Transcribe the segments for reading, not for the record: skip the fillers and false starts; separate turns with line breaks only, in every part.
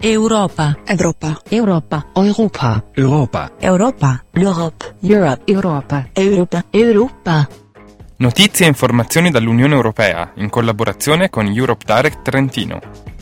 Europa.
Europa.
Europa.
Europa.
Europa.
Europa.
L'Europe.
Europe.
Europa.
Europa.
Europa.
Notizie e informazioni dall'Unione Europea, in collaborazione con Europe Direct Trentino.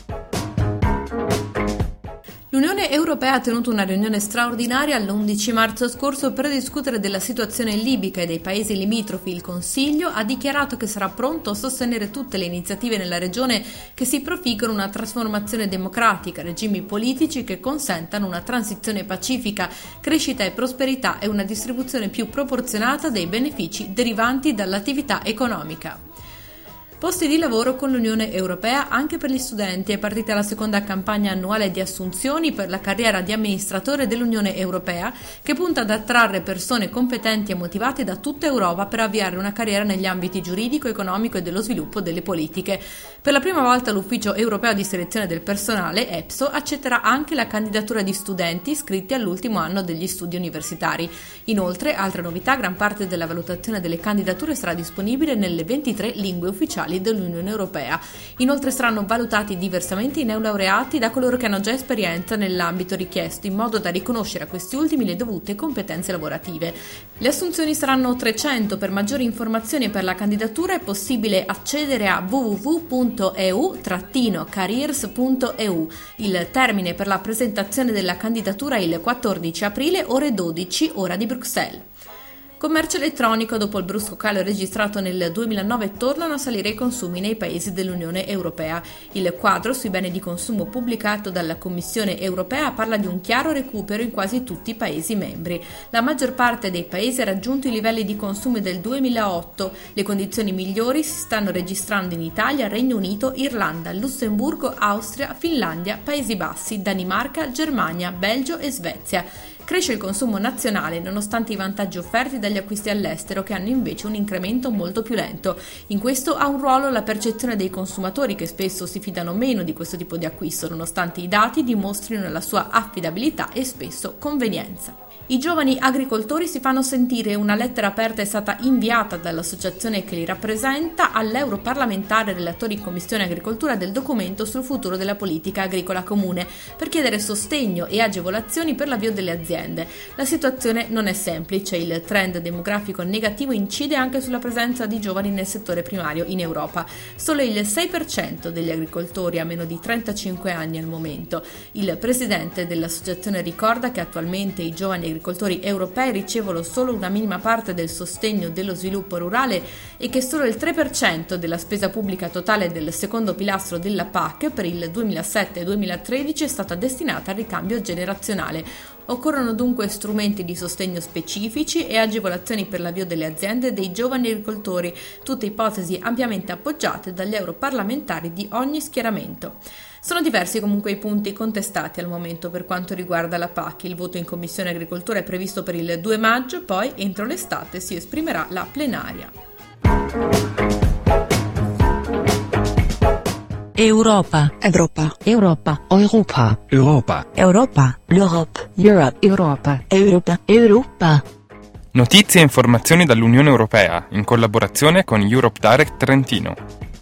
L'Unione Europea ha tenuto una riunione straordinaria l'11 marzo scorso per discutere della situazione libica e dei paesi limitrofi. Il Consiglio ha dichiarato che sarà pronto a sostenere tutte le iniziative nella regione che si prefiggono una trasformazione democratica, regimi politici che consentano una transizione pacifica, crescita e prosperità e una distribuzione più proporzionata dei benefici derivanti dall'attività economica. Posti di lavoro con l'Unione Europea anche per gli studenti. È partita la seconda campagna annuale di assunzioni per la carriera di amministratore dell'Unione Europea, che punta ad attrarre persone competenti e motivate da tutta Europa per avviare una carriera negli ambiti giuridico, economico e dello sviluppo delle politiche. Per la prima volta l'Ufficio Europeo di Selezione del Personale, EPSO, accetterà anche la candidatura di studenti iscritti all'ultimo anno degli studi universitari. Inoltre, altra novità, gran parte della valutazione delle candidature sarà disponibile nelle 23 lingue ufficiali dell'Unione Europea. Inoltre saranno valutati diversamente i neolaureati da coloro che hanno già esperienza nell'ambito richiesto, in modo da riconoscere a questi ultimi le dovute competenze lavorative. Le assunzioni saranno 300. Per maggiori informazioni e per la candidatura è possibile accedere a www.eu-careers.eu. Il termine per la presentazione della candidatura è il 14 aprile, ore 12, ora di Bruxelles. Commercio elettronico. Dopo il brusco calo registrato nel 2009 tornano a salire i consumi nei paesi dell'Unione Europea. Il quadro sui beni di consumo pubblicato dalla Commissione Europea parla di un chiaro recupero in quasi tutti i paesi membri. La maggior parte dei paesi ha raggiunto i livelli di consumo del 2008. Le condizioni migliori si stanno registrando in Italia, Regno Unito, Irlanda, Lussemburgo, Austria, Finlandia, Paesi Bassi, Danimarca, Germania, Belgio e Svezia. Cresce il consumo nazionale nonostante i vantaggi offerti dagli acquisti all'estero, che hanno invece un incremento molto più lento. In questo ha un ruolo la percezione dei consumatori, che spesso si fidano meno di questo tipo di acquisto, nonostante i dati dimostrino la sua affidabilità e spesso convenienza. I giovani agricoltori si fanno sentire. Una lettera aperta è stata inviata dall'associazione che li rappresenta all'europarlamentare relatore in Commissione Agricoltura del documento sul futuro della politica agricola comune, per chiedere sostegno e agevolazioni per l'avvio delle aziende. La situazione non è semplice. Il trend demografico negativo incide anche sulla presenza di giovani nel settore primario in Europa. Solo il 6% degli agricoltori ha meno di 35 anni al momento. Il presidente dell'associazione ricorda che attualmente i giovani agricoltori europei ricevono solo una minima parte del sostegno dello sviluppo rurale e che solo il 3% della spesa pubblica totale del secondo pilastro della PAC per il 2007-2013 è stata destinata al ricambio generazionale. Occorrono dunque strumenti di sostegno specifici e agevolazioni per l'avvio delle aziende dei giovani agricoltori, tutte ipotesi ampiamente appoggiate dagli europarlamentari di ogni schieramento. Sono diversi comunque i punti contestati al momento per quanto riguarda la PAC. Il voto in Commissione Agricoltura è previsto per il 2 maggio, poi entro l'estate si esprimerà la plenaria.
Europa.
Europa.
Europa.
Europa.
Europa.
Europa.
L'Europe.
Europe.
Europa.
Europa.
Europa.
Notizie e informazioni dall'Unione Europea, in collaborazione con Europe Direct Trentino.